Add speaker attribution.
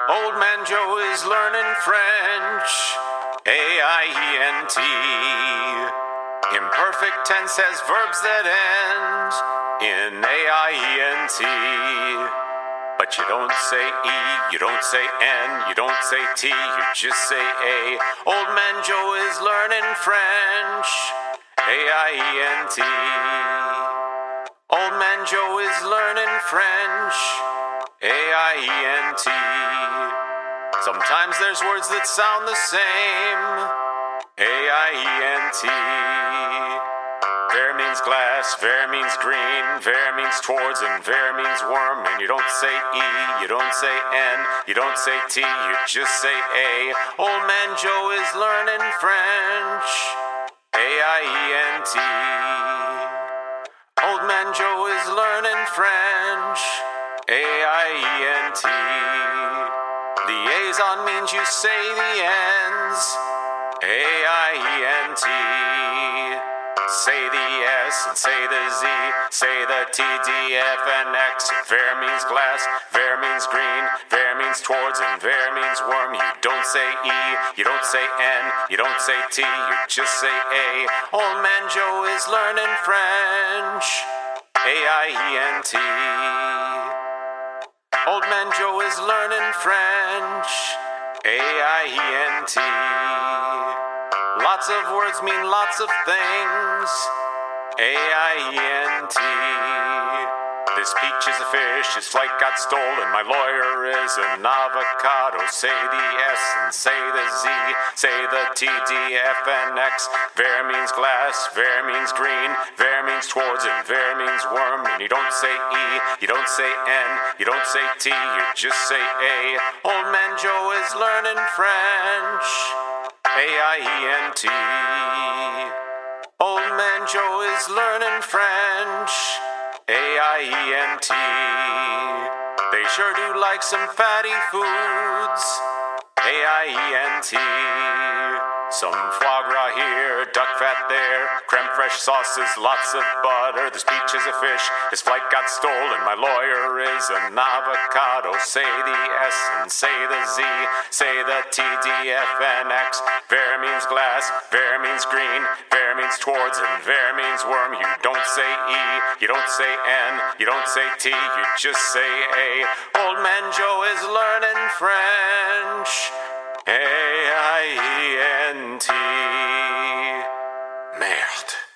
Speaker 1: Old man Joe is learning French. A-I-E-N-T. Imperfect tense has verbs that end in A-I-E-N-T. But you don't say E, you don't say N, you don't say T, you just say A. Old man Joe is learning French. A-I-E-N-T. Old man Joe is learning French. A-I-E-N-T. Sometimes there's words that sound the same. A-I-E-N-T. Ver means glass, ver means green, ver means towards, and ver means worm. And you don't say E, you don't say N, you don't say T, you just say A. Old man Joe is learning French. A-I-E-N-T. Old man Joe is learning French. A-I-E-N-T. Liaison means you say the ends. A-I-E-N-T. Say the S and say the Z, say the T, D, F, and X. Ver means glass, ver means green, ver means towards, and ver means worm. You don't say E, you don't say N, you don't say T, you just say A. Old man Joe is learning French. A-I-E-N-T. Old man Joe is learning French. A-I-E-N-T. Lots of words mean lots of things. A-I-E-N-T. This peach is a fish, his flight got stolen. My lawyer is an avocado. Say the S and say the Z, say the T, D, F, and X. Ver means glass, ver means green, ver means towards, and ver means worm. And you don't say E, you don't say N, you don't say T, you just say A. Old man Joe is learning French. A-I-E-N-T. Old man Joe is learning French. A-I-E-N-T. They sure do like some fatty foods. A-I-E-N-T. Some foie gras here, duck fat there, creme fraiche sauces, lots of butter. This peach is a fish, his flight got stolen. My lawyer is an avocado. Say the S and say the Z, say the T, D, F, and X. Ver means glass, ver means green, ver means towards, and ver means worm. You don't say E, you don't say N, you don't say T, you just say A. Old man Joe is learning French. A-I-E-N-T. Merde.